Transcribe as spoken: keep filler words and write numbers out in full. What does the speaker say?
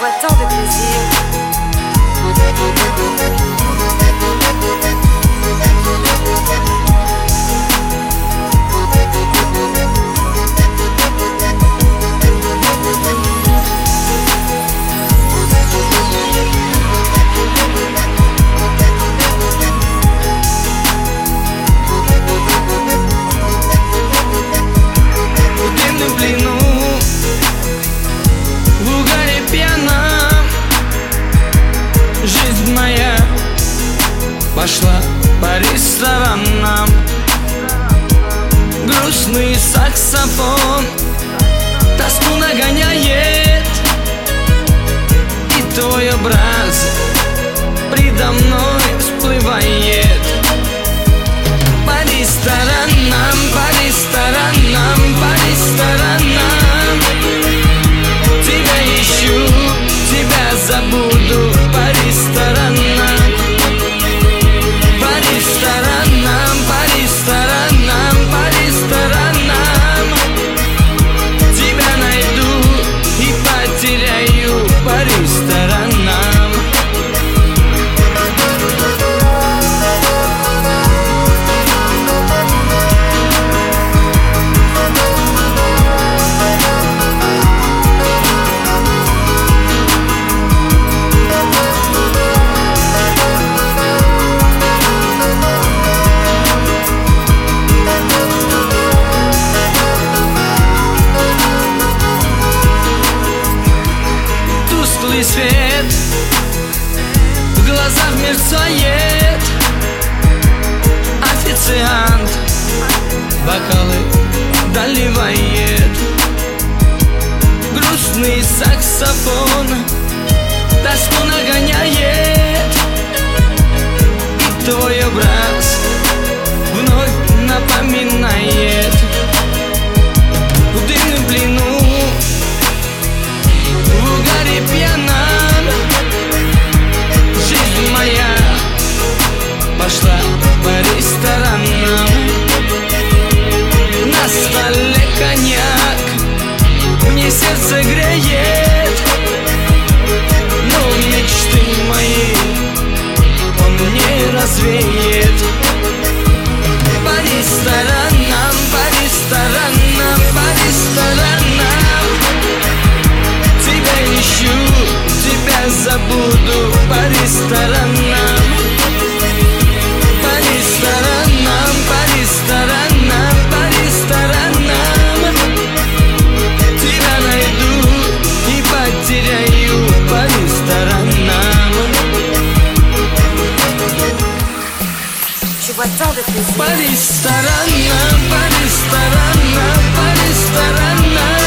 vois tant de plaisir. Пошла по ресторанам, грустный саксофон тоску нагоняет, и твой образ предо мной всплывает. По ресторанам, по ресторанам, по ресторанам тебя ищу, тебя забуду. По ресторанам, по ресторанам, по ресторанам, по ресторанам тебя найду и потеряю. По ресторанам. Тусклый свет в глазах мерцает, официант бокалы доливает. Грустный саксофон тоску нагоняет, и твой образ вновь напоминает. В дымном плену, в угаре пьяном, жизнь моя пошла по ресторанам. На столе коньяк мне сердце греет, но мечты мои он не развеет. По ресторанам, по ресторанам, по ресторанам тебя ищу, тебя забуду. По ресторанам, по ресторанам, по ресторанам, по ресторанам тебя найду и потеряю. По ресторанам, Je vois tant de plaisir. по ресторанам, по ресторанам, по ресторанам